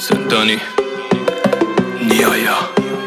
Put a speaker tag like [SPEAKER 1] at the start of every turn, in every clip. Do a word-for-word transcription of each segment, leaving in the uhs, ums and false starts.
[SPEAKER 1] زندانی نیایا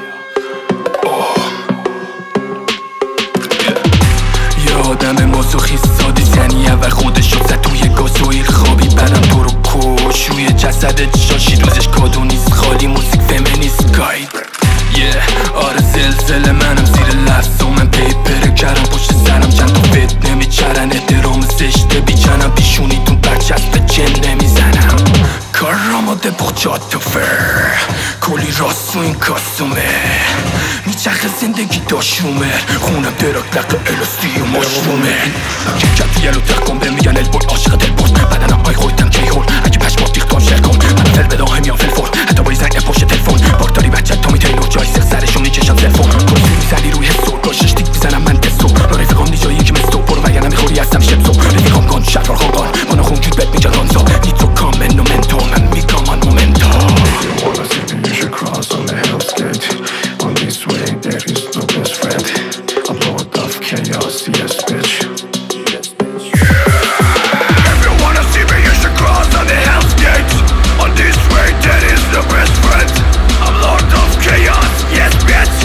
[SPEAKER 1] یه آدم ماسوخیست سادی زنیه و خودشو زد توی گازوئیل خوابی برم تو رو کش روی جسدت شاشی دوزش کادو نیست خالی موزیک فمینیست گاید yeah. آره زلزله منم زیر لفظ و من پیپره کردم پشت سرم چند تا فتنه میچرن احترام زشته بیجنم پیشونیتون برچسب چن نمیزنم کار آماده با جات و فر کلی راست و این کاسومه میچرخه زندگی داشومه خونم دراک لقه الاستی و ماشرومه که کت یلو ترکم به میگن البوی عاشق دل برد بدنم های خویدم کی هول اگه پشمات دیخ کام شر کن من فل بداهم یا فل فور حتی با زنگ پشت تلفن بارداری بچه تامی تیلور جای سر سرشون میکشم تلفن کسی میزنی روی حسو گاشش دیک میزنم من دستو رفیقام نیجایی که مستو برو وگرنه میخوری هستم شبسو رفیقام گان شهرار خانقان بانا خون جود بد میجن رانزا نیترو کامن نومنتو من میگم آن مومنتا
[SPEAKER 2] On the hell's gate, on this way there is no best friend. A lord of chaos, yes bitch.
[SPEAKER 3] If you wanna see me you should cross on the hell's gate. On this way there is no best friend. I'm lord of chaos, yes bitch.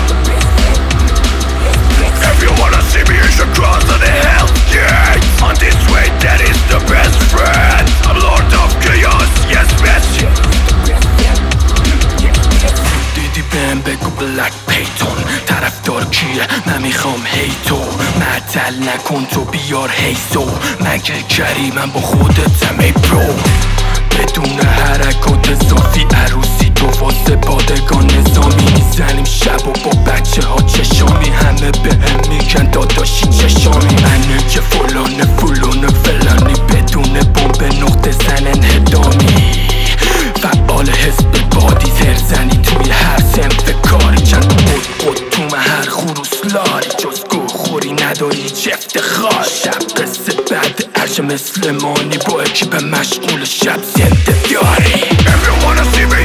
[SPEAKER 3] If you wanna see me you should cross on the hell's gate. On this way there is the best friend. I'm lord of chaos, yes bitch.
[SPEAKER 1] بهم بگو بلک پیتون طرفدار کیه من میخوام هیتو معطل نکن تو بیار هیزو مگه کری من با خودتم ای برو بدون حرکات اضافی عروسی تو واسه پادگان نظامی میزنیم شب و با بچه ها چشامی همه بهم میگن داداشی چشامی منه که فلانه فلانه فلانی بدون بمب نقطه زن انهدامی فعال حزب بادی زرزنی توی هر سمت کاری چند بود بود تو من هر خروس لاری جز گو خوری نداری چه افتخار شب قصه بعد عرش مثل مانی با اکیب مشغول شب زنده داری
[SPEAKER 3] If you wanna see me